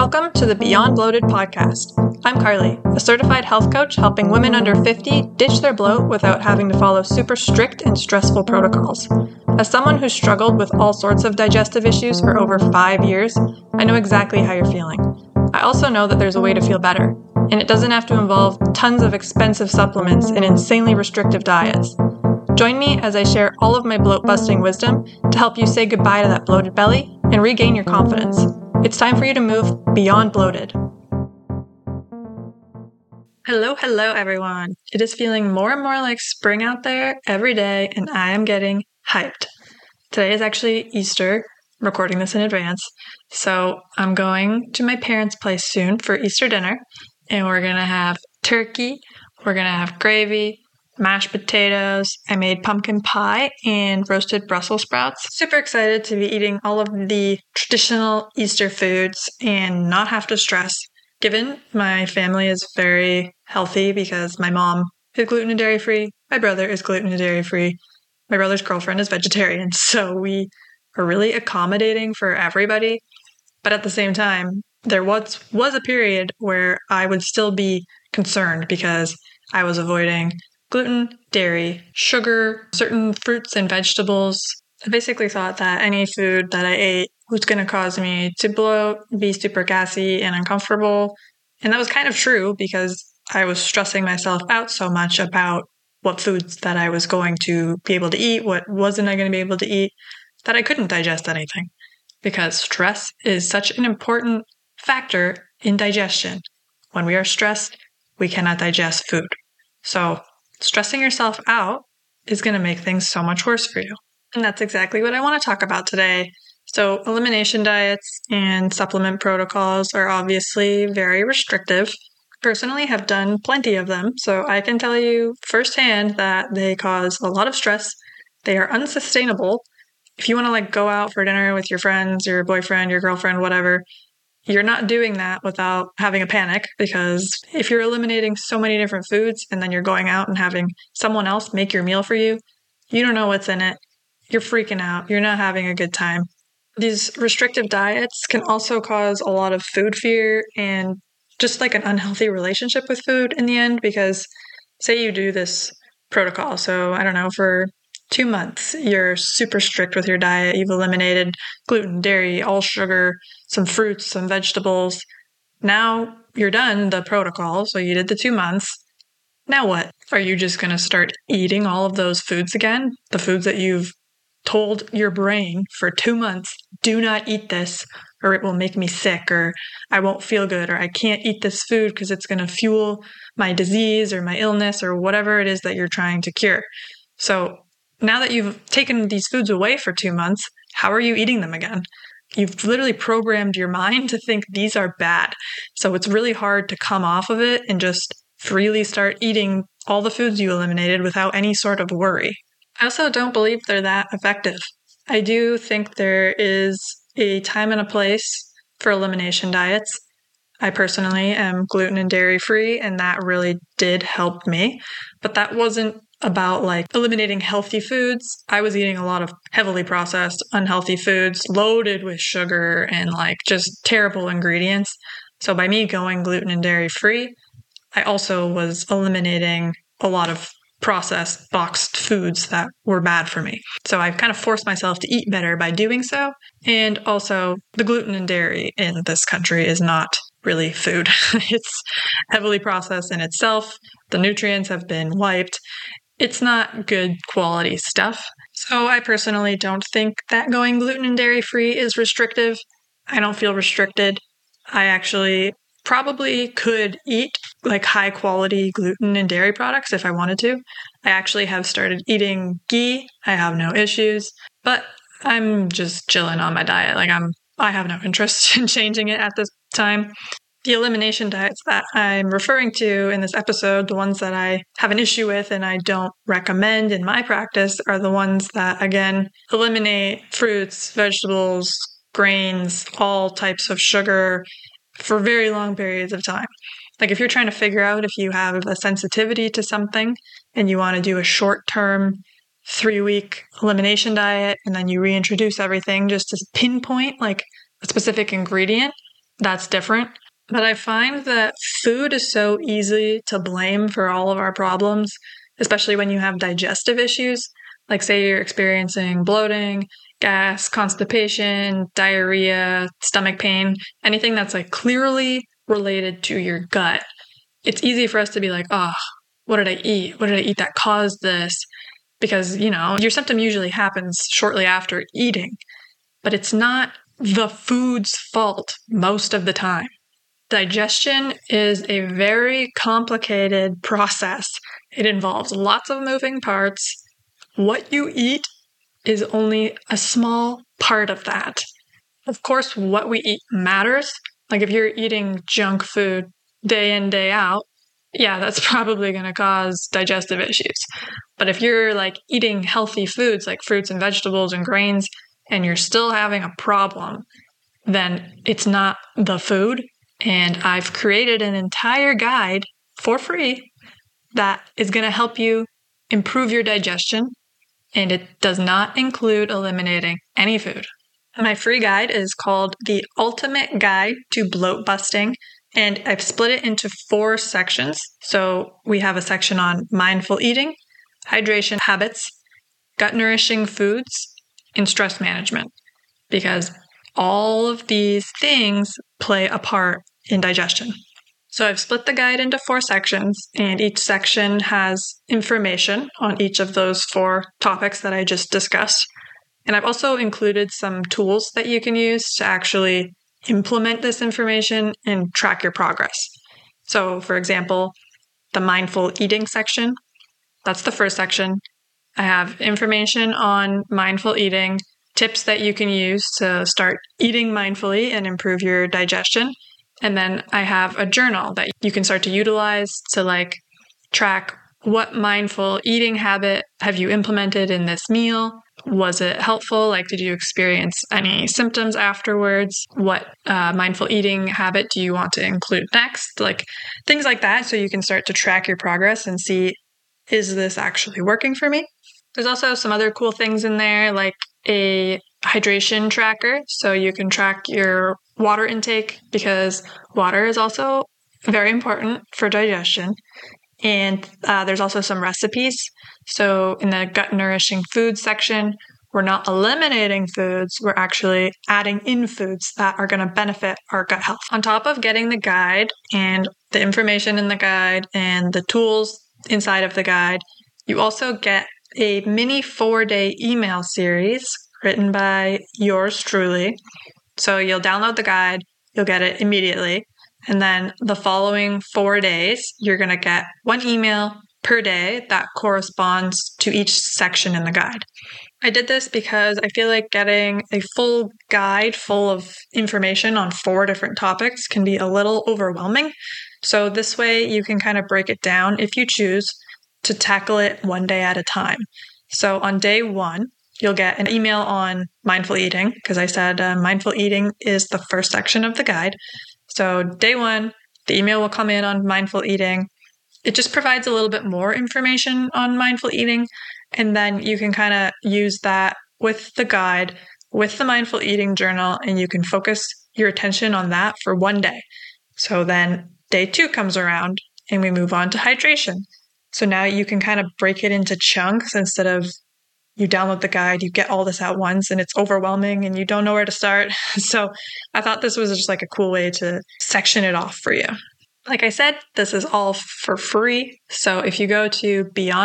Welcome to the Beyond Bloated podcast. I'm Carly, a certified health coach helping women under 50 ditch their bloat without having to follow super strict and stressful protocols. As someone who's struggled with all sorts of digestive issues for over 5 years, I know exactly how you're feeling. I also know that there's a way to feel better, and it doesn't have to involve tons of expensive supplements and insanely restrictive diets. Join me as I share all of my bloat-busting wisdom to help you say goodbye to that bloated belly and regain your confidence. It's time for you to move beyond bloated. Hello, everyone. It is feeling more and more like spring out there every day, and I am getting hyped. Today is actually Easter. I'm recording this in advance. So I'm going to my parents' place soon for Easter dinner, and we're going to have turkey, we're going to have gravy, mashed potatoes. I made pumpkin pie and roasted Brussels sprouts. Super excited to be eating all of the traditional Easter foods and not have to stress. Given my family is very healthy because my mom is gluten and dairy free, my brother is gluten and dairy free, my brother's girlfriend is vegetarian, so we are really accommodating for everybody. But at the same time, there was a period where I would still be concerned because I was avoiding gluten, dairy, sugar, certain fruits and vegetables. I basically thought that any food that I ate was going to cause me to bloat, be super gassy and uncomfortable. And that was kind of true because I was stressing myself out so much about what foods that I was going to be able to eat, what wasn't I going to be able to eat, that I couldn't digest anything. Because stress is such an important factor in digestion. When we are stressed, we cannot digest food. So stressing yourself out is going to make things so much worse for you. And that's exactly what I want to talk about today. So elimination diets and supplement protocols are obviously very restrictive. Personally, have done plenty of them, so I can tell you firsthand that they cause a lot of stress. They are unsustainable. If you want to go out for dinner with your friends, your boyfriend, your girlfriend, whatever, you're not doing that without having a panic, because if you're eliminating so many different foods and then you're going out and having someone else make your meal for you, you don't know what's in it. You're freaking out. You're not having a good time. These restrictive diets can also cause a lot of food fear and just an unhealthy relationship with food in the end, because say you do this protocol. So I don't know, for 2 months, you're super strict with your diet. You've eliminated gluten, dairy, all sugar, some fruits, some vegetables. Now you're done the protocol. So you did the 2 months. Now what? Are you just going to start eating all of those foods again? The foods that you've told your brain for 2 months, do not eat this, or it will make me sick, or I won't feel good, or I can't eat this food because it's going to fuel my disease or my illness or whatever it is that you're trying to cure. So now that you've taken these foods away for 2 months, how are you eating them again? You've literally programmed your mind to think these are bad. So it's really hard to come off of it and just freely start eating all the foods you eliminated without any sort of worry. I also don't believe they're that effective. I do think there is a time and a place for elimination diets. I personally am gluten and dairy free, and that really did help me. But that wasn't about eliminating healthy foods. I was eating a lot of heavily processed, unhealthy foods loaded with sugar and just terrible ingredients. So by me going gluten and dairy free, I also was eliminating a lot of processed boxed foods that were bad for me. So I've kind of forced myself to eat better by doing so. And also the gluten and dairy in this country is not really food. It's heavily processed in itself. The nutrients have been wiped. It's not good quality stuff. So I personally don't think that going gluten and dairy free is restrictive. I don't feel restricted. I actually probably could eat high quality gluten and dairy products if I wanted to. I actually have started eating ghee. I have no issues, but I'm just chilling on my diet. I have no interest in changing it at this time. The elimination diets that I'm referring to in this episode, the ones that I have an issue with and I don't recommend in my practice, are the ones that, again, eliminate fruits, vegetables, grains, all types of sugar for very long periods of time. If you're trying to figure out if you have a sensitivity to something and you want to do a short-term 3-week elimination diet and then you reintroduce everything just to pinpoint a specific ingredient, that's different. But I find that food is so easy to blame for all of our problems, especially when you have digestive issues. Like, say you're experiencing bloating, gas, constipation, diarrhea, stomach pain, anything that's like clearly related to your gut. It's easy for us to be like, oh, what did I eat? What did I eat that caused this? Because, your symptom usually happens shortly after eating, but it's not the food's fault most of the time. Digestion is a very complicated process. It involves lots of moving parts. What you eat is only a small part of that. Of course, what we eat matters. Like if you're eating junk food day in, day out, yeah, that's probably going to cause digestive issues. But if you're like eating healthy foods like fruits and vegetables and grains, and you're still having a problem, then it's not the food. And I've created an entire guide for free that is going to help you improve your digestion. And it does not include eliminating any food. My free guide is called The Ultimate Guide to Bloat Busting. And I've split it into 4 sections. So we have a section on mindful eating, hydration habits, gut nourishing foods, and stress management. Because all of these things play a part in digestion. So I've split the guide into 4 sections, and each section has information on each of those 4 topics that I just discussed. And I've also included some tools that you can use to actually implement this information and track your progress. So, for example, the mindful eating section, that's the first section. I have information on mindful eating, tips that you can use to start eating mindfully and improve your digestion. And then I have a journal that you can start to utilize to track what mindful eating habit have you implemented in this meal? Was it helpful? Did you experience any symptoms afterwards? What mindful eating habit do you want to include next? Things like that, so you can start to track your progress and see, is this actually working for me? There's also some other cool things in there, like a hydration tracker, so you can track your water intake, because water is also very important for digestion. And there's also some recipes. So in the gut nourishing foods section, we're not eliminating foods, we're actually adding in foods that are going to benefit our gut health. On top of getting the guide and the information in the guide and the tools inside of the guide, you also get a mini 4-day email series written by yours truly. So you'll download the guide, you'll get it immediately. And then the following 4 days, you're going to get 1 email per day that corresponds to each section in the guide. I did this because I feel like getting a full guide full of information on 4 different topics can be a little overwhelming. So this way you can kind of break it down if you choose to tackle it 1 day at a time. So on day 1, you'll get an email on mindful eating, because I said mindful eating is the first section of the guide. So day 1, the email will come in on mindful eating. It just provides a little bit more information on mindful eating. And then you can kind of use that with the guide, with the mindful eating journal, and you can focus your attention on that for 1 day. So then day 2 comes around and we move on to hydration. So now you can kind of break it into chunks instead of you download the guide, you get all this at once, and it's overwhelming and you don't know where to start. So I thought this was just a cool way to section it off for you. Like I said, this is all for free. So if you go to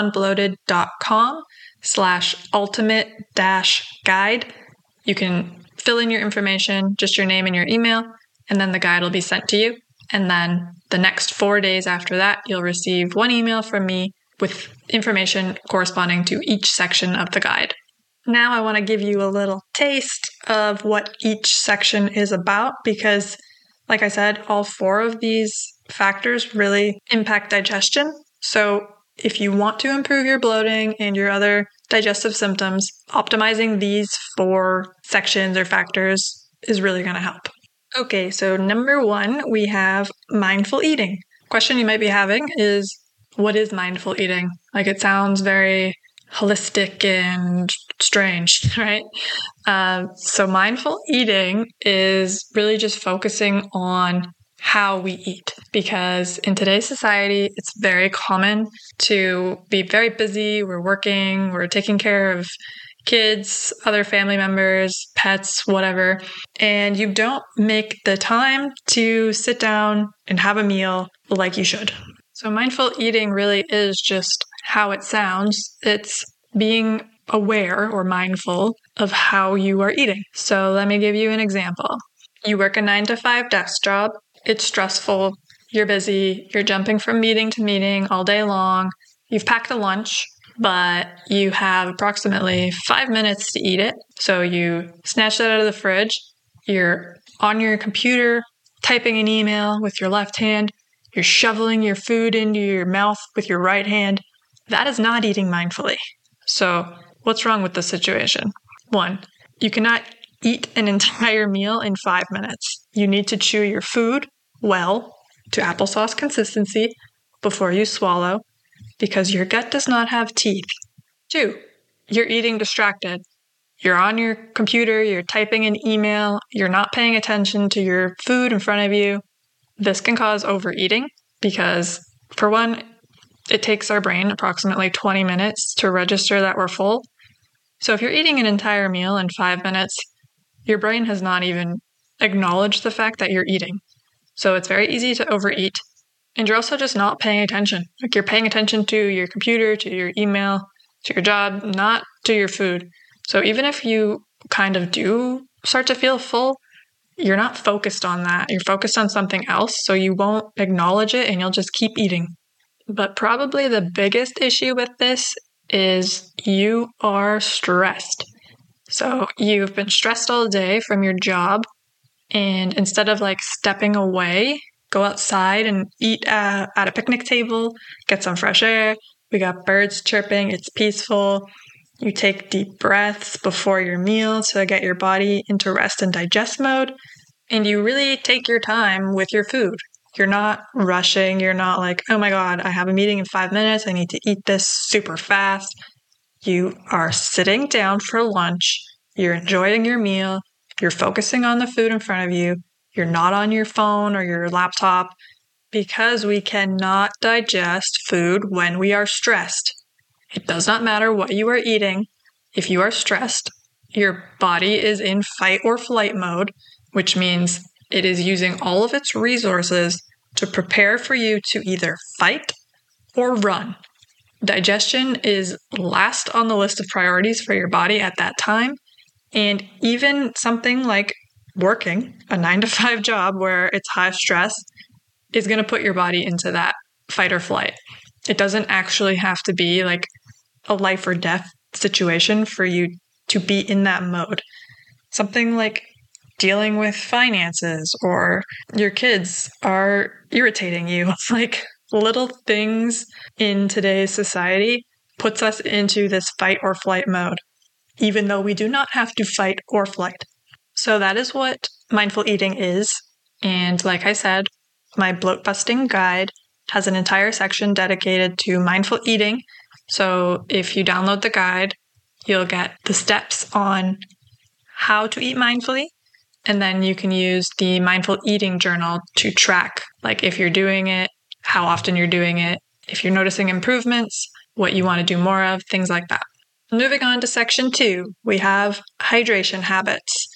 beyondbloated.com/ultimate-guide, you can fill in your information, just your name and your email, and then the guide will be sent to you. And then the next 4 days after that, you'll receive 1 email from me with information corresponding to each section of the guide. Now I want to give you a little taste of what each section is about, because, like I said, all 4 of these factors really impact digestion. So if you want to improve your bloating and your other digestive symptoms, optimizing these 4 sections or factors is really going to help. Okay, so number 1, we have mindful eating. Question you might be having is, what is mindful eating? It sounds very holistic and strange, right? So mindful eating is really just focusing on how we eat, because in today's society, it's very common to be very busy. We're working, we're taking care of kids, other family members, pets, whatever, and you don't make the time to sit down and have a meal like you should. So mindful eating really is just how it sounds. It's being aware or mindful of how you are eating. So let me give you an example. You work a 9-to-5 desk job. It's stressful. You're busy. You're jumping from meeting to meeting all day long. You've packed a lunch, but you have approximately 5 minutes to eat it. So you snatch that out of the fridge. You're on your computer, typing an email with your left hand. You're shoveling your food into your mouth with your right hand. That is not eating mindfully. So what's wrong with this situation? 1, you cannot eat an entire meal in 5 minutes. You need to chew your food well to applesauce consistency before you swallow, because your gut does not have teeth. 2, you're eating distracted. You're on your computer, you're typing an email, you're not paying attention to your food in front of you. This can cause overeating because, for one, it takes our brain approximately 20 minutes to register that we're full. So if you're eating an entire meal in 5 minutes, your brain has not even acknowledged the fact that you're eating. So it's very easy to overeat. And you're also just not paying attention. Like, you're paying attention to your computer, to your email, to your job, not to your food. So even if you kind of do start to feel full, you're not focused on that. You're focused on something else, so you won't acknowledge it and you'll just keep eating. But probably the biggest issue with this is you are stressed. So you've been stressed all day from your job, and instead of stepping away, go outside and eat at a picnic table, get some fresh air. We got birds chirping, it's peaceful. You take deep breaths before your meal to get your body into rest and digest mode, and you really take your time with your food. You're not rushing. You're not like, oh my God, I have a meeting in 5 minutes. I need to eat this super fast. You are sitting down for lunch. You're enjoying your meal. You're focusing on the food in front of you. You're not on your phone or your laptop, because we cannot digest food when we are stressed. It does not matter what you are eating. If you are stressed, your body is in fight or flight mode, which means it is using all of its resources to prepare for you to either fight or run. Digestion is last on the list of priorities for your body at that time. And even something like working a 9-to-5 job where it's high stress is going to put your body into that fight or flight. It doesn't actually have to be like a life or death situation for you to be in that mode. Something like dealing with finances or your kids are irritating you. It's like little things in today's society puts us into this fight or flight mode, even though we do not have to fight or flight. So that is what mindful eating is. And like I said, my bloat busting guide has an entire section dedicated to mindful eating. So if you download the guide, you'll get the steps on how to eat mindfully. And then you can use the mindful eating journal to track, like if you're doing it, how often you're doing it, if you're noticing improvements, what you want to do more of, things like that. Moving on to section 2, we have hydration habits.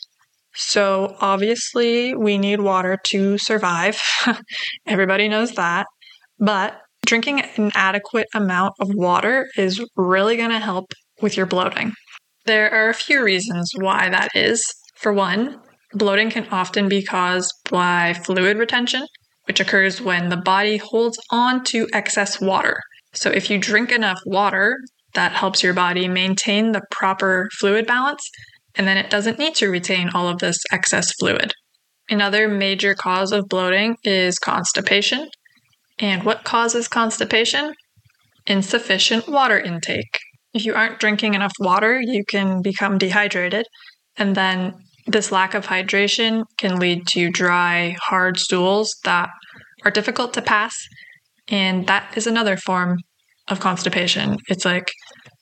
So obviously we need water to survive. Everybody knows that. But drinking an adequate amount of water is really going to help with your bloating. There are a few reasons why that is. For one, bloating can often be caused by fluid retention, which occurs when the body holds on to excess water. So if you drink enough water, that helps your body maintain the proper fluid balance, and then it doesn't need to retain all of this excess fluid. Another major cause of bloating is constipation. And what causes constipation? Insufficient water intake. If you aren't drinking enough water, you can become dehydrated, and then this lack of hydration can lead to dry, hard stools that are difficult to pass, and that is another form of constipation. It's like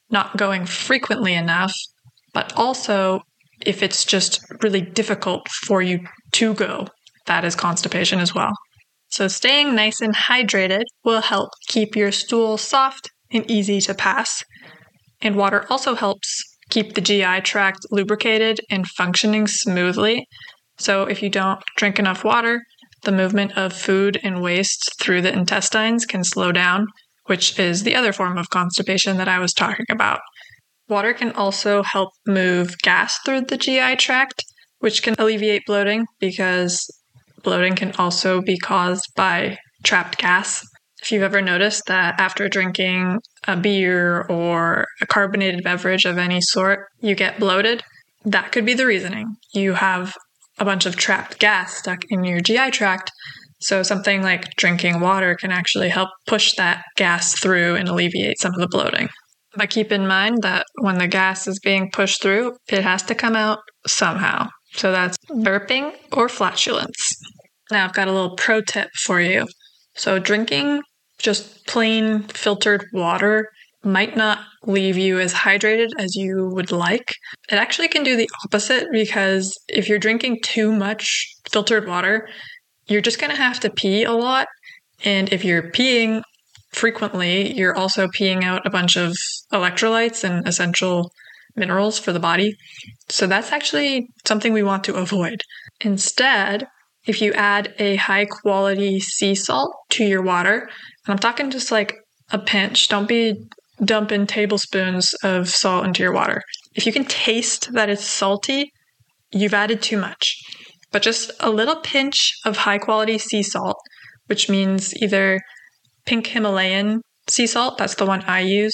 not going frequently enough, but also if it's just really difficult for you to go, that is constipation as well. So staying nice and hydrated will help keep your stool soft and easy to pass. And water also helps keep the GI tract lubricated and functioning smoothly. So if you don't drink enough water, the movement of food and waste through the intestines can slow down, which is the other form of constipation that I was talking about. Water can also help move gas through the GI tract, which can alleviate bloating because bloating can also be caused by trapped gas. If you've ever noticed that after drinking a beer or a carbonated beverage of any sort, you get bloated, that could be the reasoning. You have a bunch of trapped gas stuck in your GI tract, so something like drinking water can actually help push that gas through and alleviate some of the bloating. But keep in mind that when the gas is being pushed through, it has to come out somehow. So that's burping or flatulence. Now I've got a little pro tip for you. So drinking just plain filtered water might not leave you as hydrated as you would like. It actually can do the opposite because if you're drinking too much filtered water, you're just going to have to pee a lot. And if you're peeing frequently, you're also peeing out a bunch of electrolytes and essential minerals for the body. So that's actually something we want to avoid. Instead, if you add a high quality sea salt to your water, and I'm talking just like a pinch, don't be dumping tablespoons of salt into your water. If you can taste that it's salty, you've added too much. But just a little pinch of high quality sea salt, which means either pink Himalayan sea salt, that's the one I use,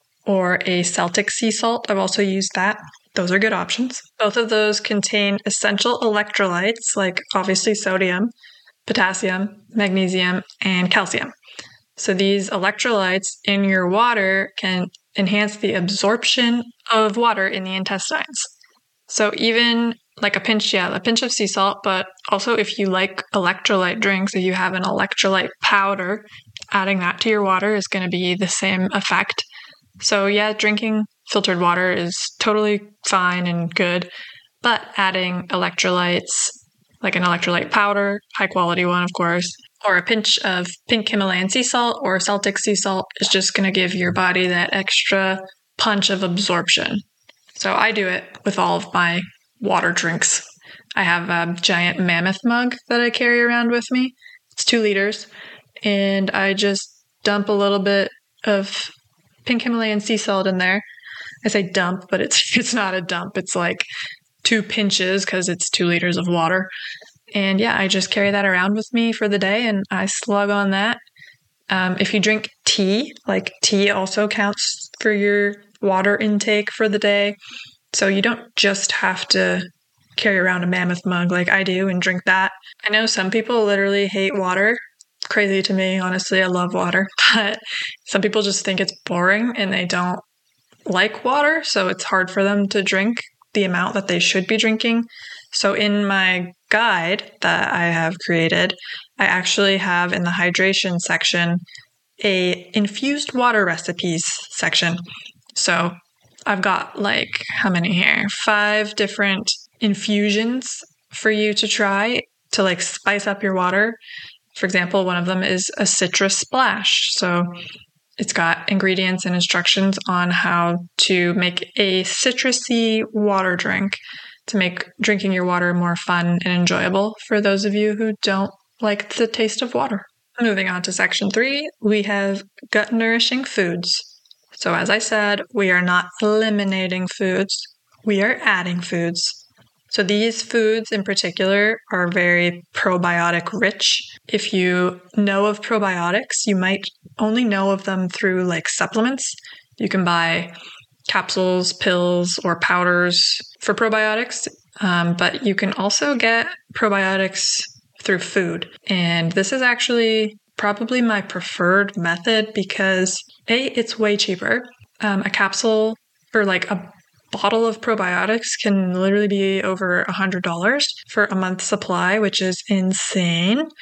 or a Celtic sea salt. I've also used that. Those are good options. Both of those contain essential electrolytes like obviously sodium, potassium, magnesium, and calcium. So these electrolytes in your water can enhance the absorption of water in the intestines. So even like a pinch of sea salt, but also if you like electrolyte drinks, if you have an electrolyte powder, adding that to your water is going to be the same effect. So yeah, drinking filtered water is totally fine and good, but adding electrolytes, like an electrolyte powder, high quality one, of course, or a pinch of pink Himalayan sea salt or Celtic sea salt is just going to give your body that extra punch of absorption. So I do it with all of my water drinks. I have a giant mammoth mug that I carry around with me. It's 2 liters, and I just dump a little bit of pink Himalayan sea salt in there. I say dump, but it's not a dump. It's like 2 pinches because it's 2 liters of water. And yeah, I just carry that around with me for the day and I slug on that. If you drink tea, like tea also counts for your water intake for the day. So you don't just have to carry around a mammoth mug like I do and drink that. I know some people literally hate water. Crazy to me, honestly. I love water, but some people just think it's boring and they don't like water, so it's hard for them to drink the amount that they should be drinking. So in my guide that I have created, I actually have in the hydration section a infused water recipes section. So I've got like, how many here? 5 different infusions for you to try to like spice up your water. For example, one of them is a citrus splash. So it's got ingredients and instructions on how to make a citrusy water drink to make drinking your water more fun and enjoyable for those of you who don't like the taste of water. Moving on to section 3, we have gut-nourishing foods. So as I said, we are not eliminating foods, we are adding foods. So these foods in particular are very probiotic rich. If you know of probiotics, you might only know of them through like supplements. You can buy capsules, pills, or powders for probiotics, but you can also get probiotics through food. And this is actually probably my preferred method because A, it's way cheaper. A capsule or like a bottle of probiotics can literally be over $100 for a month's supply, which is insane.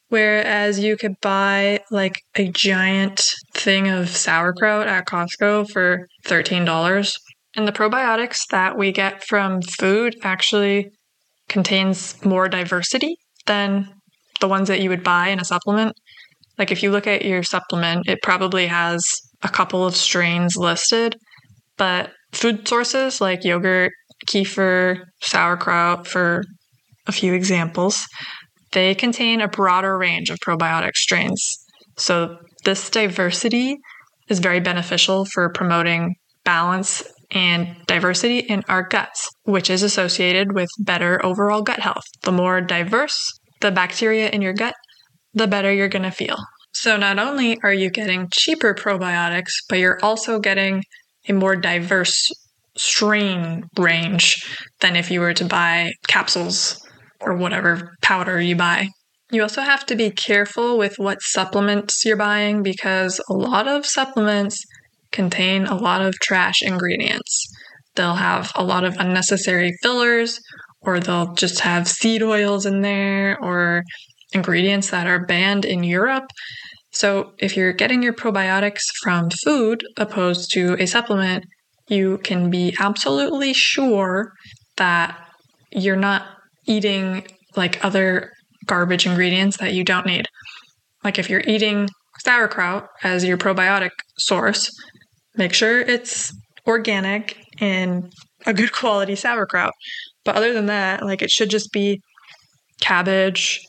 Whereas you could buy like a giant thing of sauerkraut at Costco for $13. And the probiotics that we get from food actually contains more diversity than the ones that you would buy in a supplement. Like if you look at your supplement, it probably has a couple of strains listed, but food sources like yogurt, kefir, sauerkraut, for a few examples, they contain a broader range of probiotic strains. So this diversity is very beneficial for promoting balance and diversity in our guts, which is associated with better overall gut health. The more diverse the bacteria in your gut, the better you're going to feel. So not only are you getting cheaper probiotics, but you're also getting a more diverse strain range than if you were to buy capsules or whatever powder you buy. You also have to be careful with what supplements you're buying because a lot of supplements contain a lot of trash ingredients. They'll have a lot of unnecessary fillers, or they'll just have seed oils in there, or ingredients that are banned in Europe. So if you're getting your probiotics from food opposed to a supplement, you can be absolutely sure that you're not eating like other garbage ingredients that you don't need. Like if you're eating sauerkraut as your probiotic source, make sure it's organic and a good quality sauerkraut. But other than that, like it should just be cabbage,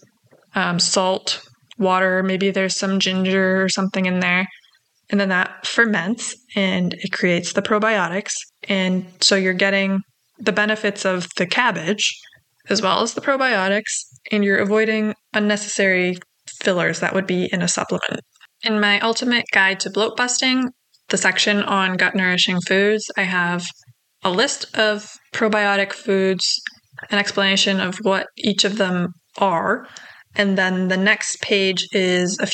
salt, water, maybe there's some ginger or something in there. And then that ferments and it creates the probiotics. And so you're getting the benefits of the cabbage as well as the probiotics, and you're avoiding unnecessary fillers that would be in a supplement. In my ultimate guide to bloat busting, the section on gut nourishing foods, I have a list of probiotic foods, an explanation of what each of them are, and then the next page is there's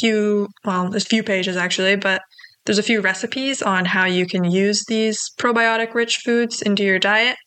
a few pages actually, but there's a few recipes on how you can use these probiotic-rich foods into your diet.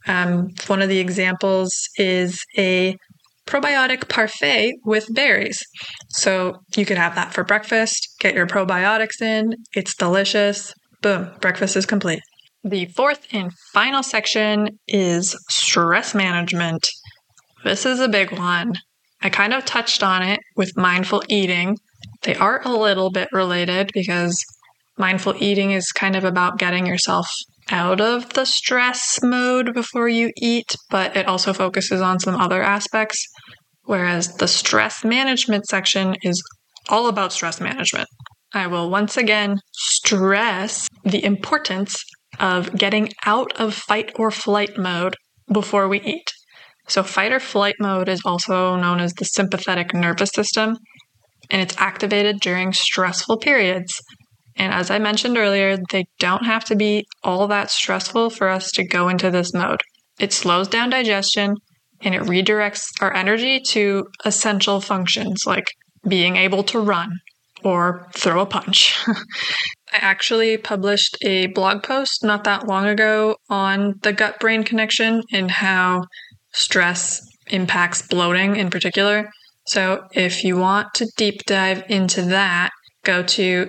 One of the examples is a probiotic parfait with berries. So you could have that for breakfast, get your probiotics in, it's delicious, boom, breakfast is complete. The fourth and final section is stress management. This is a big one. I kind of touched on it with mindful eating. They are a little bit related because mindful eating is kind of about getting yourself out of the stress mode before you eat, but it also focuses on some other aspects, whereas the stress management section is all about stress management. I will once again stress the importance of getting out of fight or flight mode before we eat. So fight or flight mode is also known as the sympathetic nervous system, and it's activated during stressful periods. And as I mentioned earlier, they don't have to be all that stressful for us to go into this mode. It slows down digestion and it redirects our energy to essential functions like being able to run or throw a punch. I actually published a blog post not that long ago on the gut-brain connection and how stress impacts bloating in particular. So if you want to deep dive into that, go to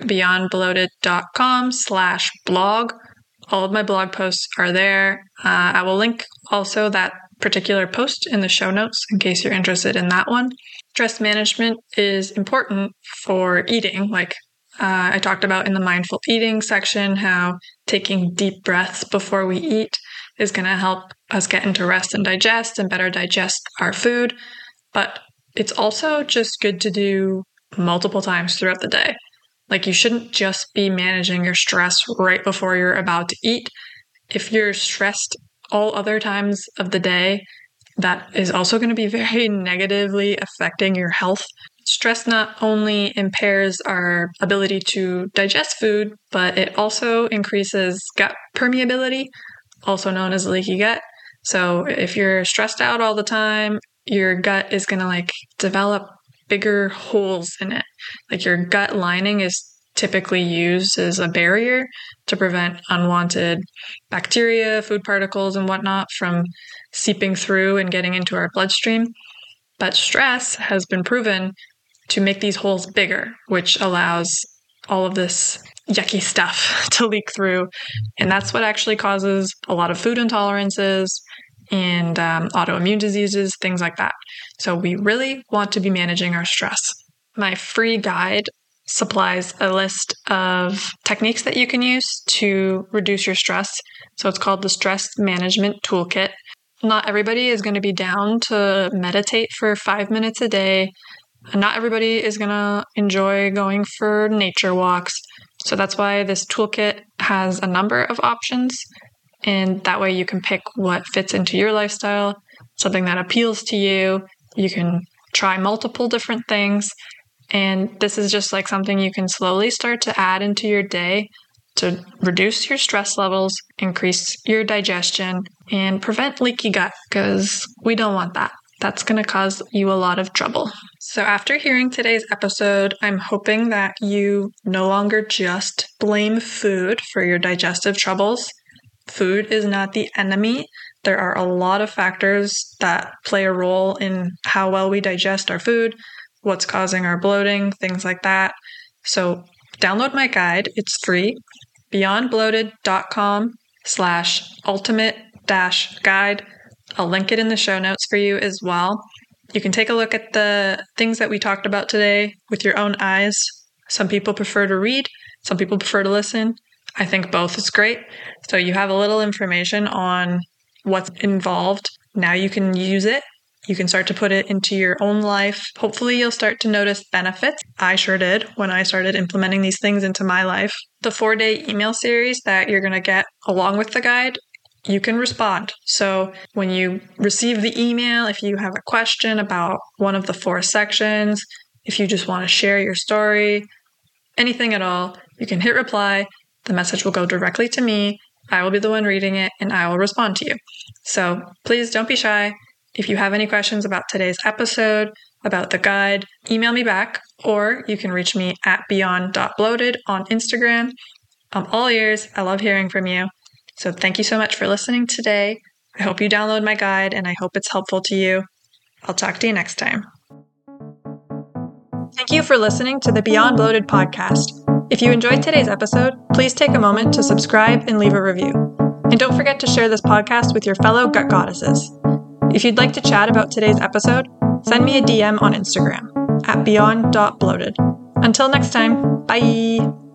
beyondbloated.com/blog. All of my blog posts are there. I will link also that particular post in the show notes in case you're interested in that one. Stress management is important for eating. Like I talked about in the mindful eating section, how taking deep breaths before we eat is going to help us get into rest and digest and better digest our food. But it's also just good to do multiple times throughout the day. Like you shouldn't just be managing your stress right before you're about to eat. If you're stressed all other times of the day, that is also going to be very negatively affecting your health. Stress not only impairs our ability to digest food, but it also increases gut permeability, also known as leaky gut. So if you're stressed out all the time, your gut is going to develop bigger holes in it. Like your gut lining is typically used as a barrier to prevent unwanted bacteria, food particles, and whatnot from seeping through and getting into our bloodstream. But stress has been proven to make these holes bigger, which allows all of this yucky stuff to leak through. And that's what actually causes a lot of food intolerances and autoimmune diseases, things like that. So we really want to be managing our stress. My free guide supplies a list of techniques that you can use to reduce your stress. So it's called the Stress Management Toolkit. Not everybody is going to be down to meditate for 5 minutes a day. Not everybody is going to enjoy going for nature walks. So that's why this toolkit has a number of options. And that way you can pick what fits into your lifestyle, something that appeals to you. You can try multiple different things. And this is just like something you can slowly start to add into your day to reduce your stress levels, increase your digestion, and prevent leaky gut, because we don't want that. That's going to cause you a lot of trouble. So after hearing today's episode, I'm hoping that you no longer just blame food for your digestive troubles. Food is not the enemy. There are a lot of factors that play a role in how well we digest our food, what's causing our bloating, things like that. So download my guide. It's free. beyondbloated.com/ultimate-guide. I'll link it in the show notes for you as well. You can take a look at the things that we talked about today with your own eyes. Some people prefer to read. Some people prefer to listen. I think both is great. So you have a little information on what's involved. Now you can use it. You can start to put it into your own life. Hopefully you'll start to notice benefits. I sure did when I started implementing these things into my life. The 4-day email series that you're going to get along with the guide, you can respond. So when you receive the email, if you have a question about one of the 4 sections, if you just want to share your story, anything at all, you can hit reply. The message will go directly to me. I will be the one reading it, and I will respond to you. So please don't be shy. If you have any questions about today's episode, about the guide, email me back, or you can reach me at beyond.bloated on Instagram. I'm all ears. I love hearing from you. So thank you so much for listening today. I hope you download my guide, and I hope it's helpful to you. I'll talk to you next time. Thank you for listening to the Beyond Bloated podcast. If you enjoyed today's episode, please take a moment to subscribe and leave a review. And don't forget to share this podcast with your fellow gut goddesses. If you'd like to chat about today's episode, send me a DM on Instagram at beyond.bloated. Until next time, bye!